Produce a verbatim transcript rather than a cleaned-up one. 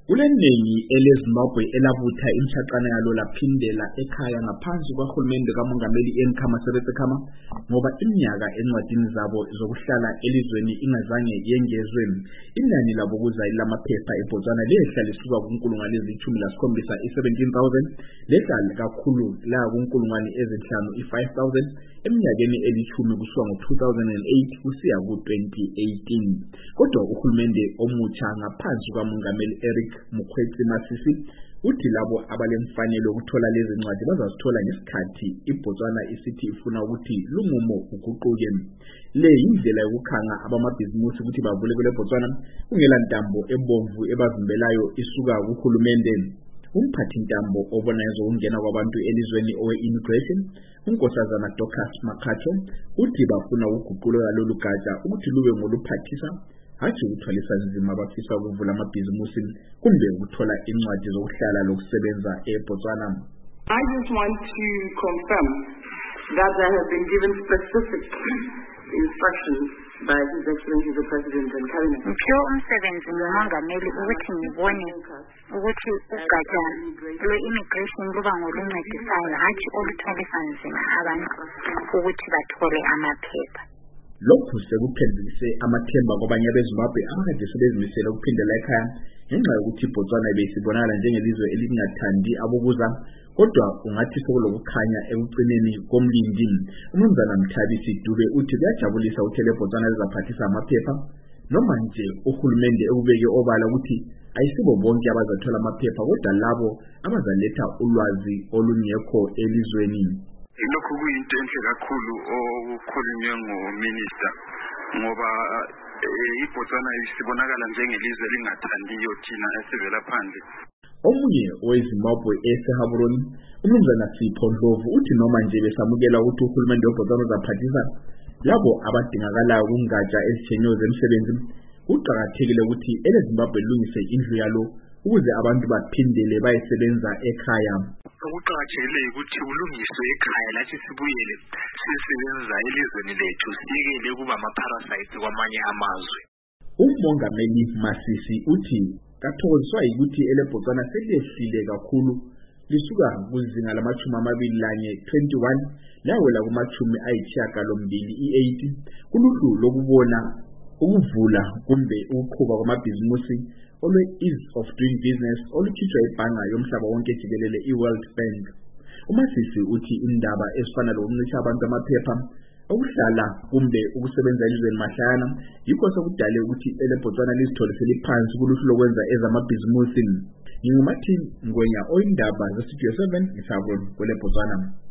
Kuleningi eleZimbabwe elabutha imshaqana yalo laphindela ekhaya ngaphansi kwahulumende kaMongameli Ian Khama ngoba iminyaka encwadini zabo zokuhlala elizweni ingazange yengezwe. Inani labo kuzayi lamaphepha eBotswana lehla lisuka kunkulungwane eziyishumi lasikhombisa i-seventeen thousand lehlala kakhulu la kunkulungwane ezinhlanu i-five thousand eminyakeni elishumi kusuka ngo-two thousand eight kusiya ku-twenty eighteen. Kodwa uhulumende omutsha ngaphansi kwaMongameli Eric Mukhwetsi Masisi uthi labo abalemfanelo ukuthola lezi ncwadi bazazithola ngesikhathi iBotswana isithi ifuna ukuthi lumumo uguquke. Le indlela yokukhanga abamabhizinisi ukuthi bavule kule Botswana kungela ntambo ebomvu ebavimbelayo isuka kuhulumende. Umphathi ntambo obona ezokungena kwabantu elizweni owe-immigration unkosazana Dorcas Makhatho uthi bafuna ukuguqula lolu gatsha ukuthi lube ngoluphathisa hathi ukuthwalisa nzima abafisa ukuvula amabhizinisi kumbe ukuthola incwadi zokuhlala lokusebenza eBotswana. I just want to confirm that there have been given specific instructions by His Excellency the President and Cabinet. Mphiwe umsebenzi ngumongameli ukuthi ngibone ukuthi ugatsha lwe-immigration luba ngoluncedisayo hathi oluthwalisa nzima abantu ukuthi bathole amaphepha. Lokhu sekuphendulise amathemba kwabanye beZimbabwe abakade sebezimisela ukuphindela ekhaya ngenxa yokuthi iBotswana ibesibonakala njengelizwe elingathandi abokuza, kodwa ungathi sekulokukhanya ekucineni komlindi. Umnumzana Mthabisi Dube uthi kuyajabulisa ukuthi leBotswana lizaphathisa amaphepha noma nje uhulumende ekubeke obala ukuthi ayisibo bonke abazathola amaphepha kodwa labo abazaletha ulwazi olungekho elizweni. Lokhu kuyinto enhle kakhulu okukhulunywe nguminister ngoba iBotswana isibonakala njengelizwe elingathandiyo thina esivela phandle. Omunye oweZimbabwe eseHaburoni umnumzana Sipho Ndlovu uthi noma nje besamukela ukuthi uhulumende weBotswana uzaphathisa labo abadingakalayo kungatsha ezithenyo zemsebenzi, kuqakathekile ukuthi eleZimbabwe lungise indlu yalo ukuze abantu baphindele bayisebenza ekhaya. Ukuqakathekile ukuthi ulungiswe ekhaya lathi sibuyele sisebenza elizweni lethu siyekele kuba ama-parasites kwamanye amazwe. Umongameli Masisi uthi kathokoziswa ukuthi eleBotswana selehlile kakhulu lisuka kuzinga lamachumi amabili lanye twenty-one lawela kumachumi ayisishiyagalombili i-eight kuluhlu lokubona ukuvula kumbe ukuqhuba kwamabhizinisi olwe-Ease of Doing Business olukhishwa ibhanga yomhlaba wonke jikelele i-World Bank. uMasisi uthi indaba ezifana lokuncisha abantu amaphepha okuhlala kumbe ukusebenza elizweni mahlayana yikho sekudale ukuthi eleBotswana lizithole seliphansi kuluhlu lokwenza ezamabhizinisi. Ngingumathi Ngwenya oyindaba ze-Studio seven eShawini kweleBotswana.